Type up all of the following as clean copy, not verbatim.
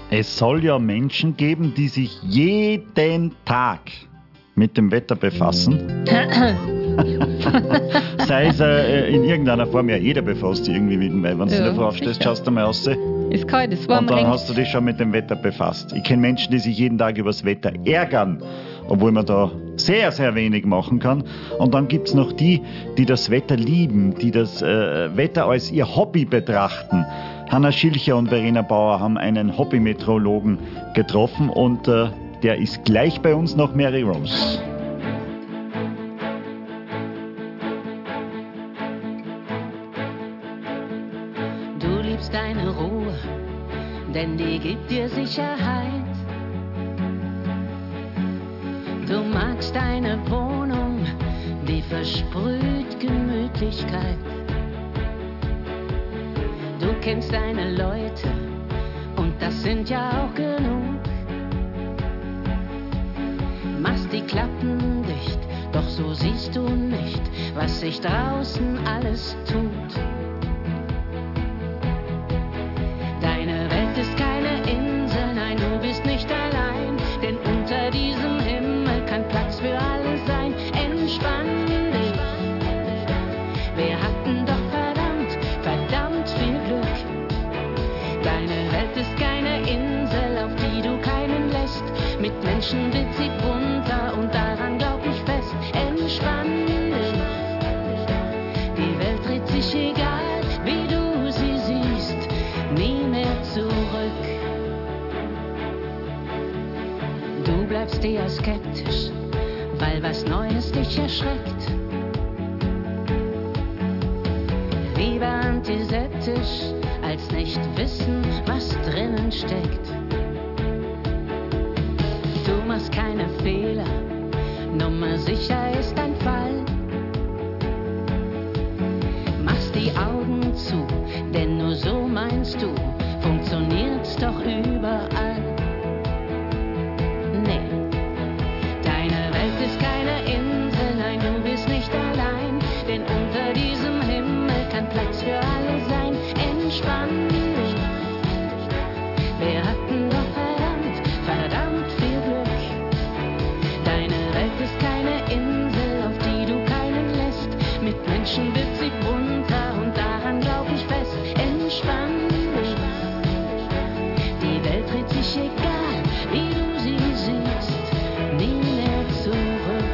Es soll ja Menschen geben, die sich jeden Tag mit dem Wetter befassen. Sei es in irgendeiner Form, ja jeder befasst sich irgendwie mit dem Wetter. Wenn du in der Früh aufstehst, schaust du mal raus. Ist kalt, ist warm. Und dann hast du dich schon mit dem Wetter befasst. Ich kenne Menschen, die sich jeden Tag über das Wetter ärgern, obwohl man da sehr, sehr wenig machen kann. Und dann gibt es noch die, die das Wetter lieben, die das Wetter als ihr Hobby betrachten. Hanna Schilcher und Verena Bauer haben einen Hobby-Meteorologen getroffen und der ist gleich bei uns nach Mary Rose. Du liebst deine Ruhe, denn die gibt dir Sicherheit. Du magst deine Wohnung, die versprüht Gemütlichkeit. Du kennst deine Leute und das sind ja auch genug. Machst die Klappen dicht, doch so siehst du nicht, was sich draußen alles tut. Deine Welt ist keine Insel, nein, du bist nicht allein, denn unter diesem Himmel kann Platz für alle sein. Entspann dich, wir hatten doch verdammt viel Glück. Deine Welt ist keine Insel, auf die du keinen lässt. Mit Menschen wird sie bunter und daran glaub ich fest. Entspann dich, die Welt dreht sich egal, wie du sie siehst, nie mehr zurück. Du bleibst eher skeptisch, weil was Neues dich erschreckt. Lieber antisettisch, als nicht wissen, was drinnen steckt. Du machst keine Fehler, Nummer sicher ist ein Fall. Machst die Augen zu, denn nur so meinst du, funktioniert's doch überall. Nee, deine Welt ist keine Insel, nein, du bist nicht allein, denn unter diesem Himmel kann Platz für alle sein. Entspann dich, wir hatten doch verdammt viel Glück. Deine Welt ist keine Insel, auf die du keinen lässt. Mit Menschen wird sie bunter und daran glaub ich fest. Entspann dich, die Welt dreht sich egal, wie du sie siehst, nie mehr zurück.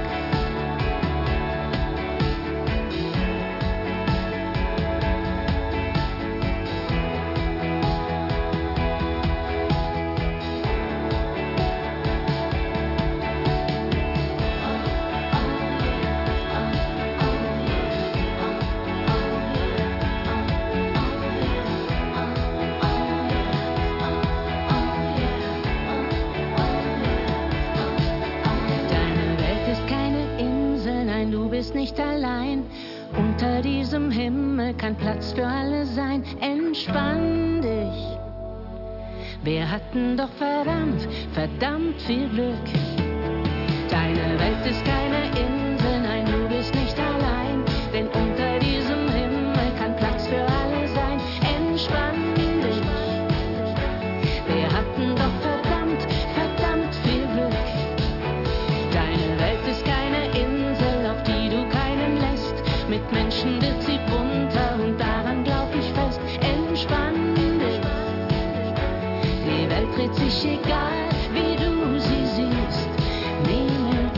Deine Welt ist keine Insel, nein, du bist nicht allein. Unter diesem Himmel kann Platz für alle sein. Entspann dich, wir hatten doch verdammt viel Glück. Deine Welt ist keine Insel, nein, du bist nicht allein, denn unter diesem Himmel kann Platz für alle sein. Entspann dich, wir hatten doch verdammt viel Glück. Deine Welt ist keine Insel, auf die du keinen lässt. Mit Menschen wird sie bunter und daran glaub ich fest. Entspann dich, die Welt dreht sich egal, wie du sie siehst, nie mehr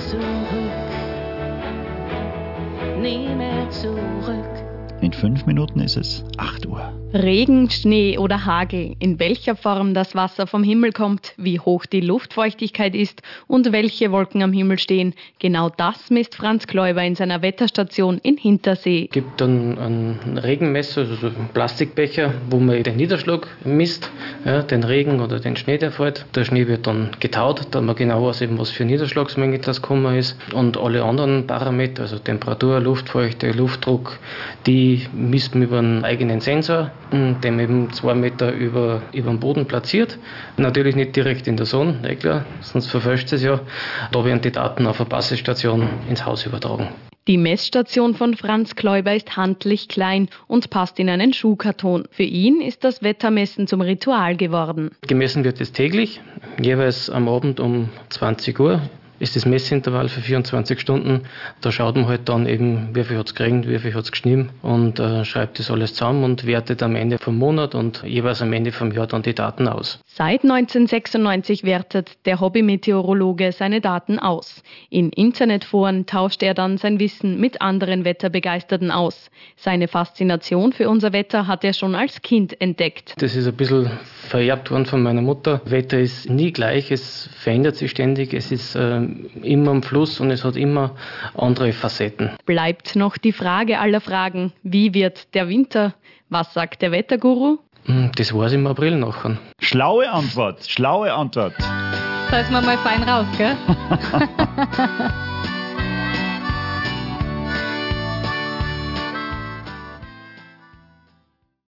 zurück. Nie mehr zurück. In 5 Minuten ist es 8 Uhr. Regen, Schnee oder Hagel, in welcher Form das Wasser vom Himmel kommt, wie hoch die Luftfeuchtigkeit ist und welche Wolken am Himmel stehen, genau das misst Franz Kläuber in seiner Wetterstation in Hintersee. Es gibt dann einen Regenmesser, also so einen Plastikbecher, wo man den Niederschlag misst, ja, den Regen oder den Schnee, der fällt. Der Schnee wird dann getaut, da man genau weiß, eben, was für Niederschlagsmenge das gekommen ist. Und alle anderen Parameter, also Temperatur, Luftfeuchte, Luftdruck, die misst man über einen eigenen Sensor, den man eben 2 Meter über dem Boden platziert. Natürlich nicht direkt in der Sonne, klar, sonst verfälscht es ja. Da werden die Daten auf eine Basisstation ins Haus übertragen. Die Messstation von Franz Kläuber ist handlich klein und passt in einen Schuhkarton. Für ihn ist das Wettermessen zum Ritual geworden. Gemessen wird es täglich, jeweils am Abend um 20 Uhr. Ist das Messintervall für 24 Stunden. Da schaut man halt dann eben, wie viel hat es geregnet, wie viel hat es geschnien und schreibt das alles zusammen und wertet am Ende vom Monat und jeweils am Ende vom Jahr dann die Daten aus. Seit 1996 wertet der Hobby-Meteorologe seine Daten aus. In Internetforen tauscht er dann sein Wissen mit anderen Wetterbegeisterten aus. Seine Faszination für unser Wetter hat er schon als Kind entdeckt. Das ist ein bisschen vererbt worden von meiner Mutter. Wetter ist nie gleich, es verändert sich ständig, es ist immer am Fluss und es hat immer andere Facetten. Bleibt noch die Frage aller Fragen. Wie wird der Winter? Was sagt der Wetterguru? Das weiß ich im April nachher. Schlaue Antwort, schlaue Antwort. Da ist man mal fein raus, gell?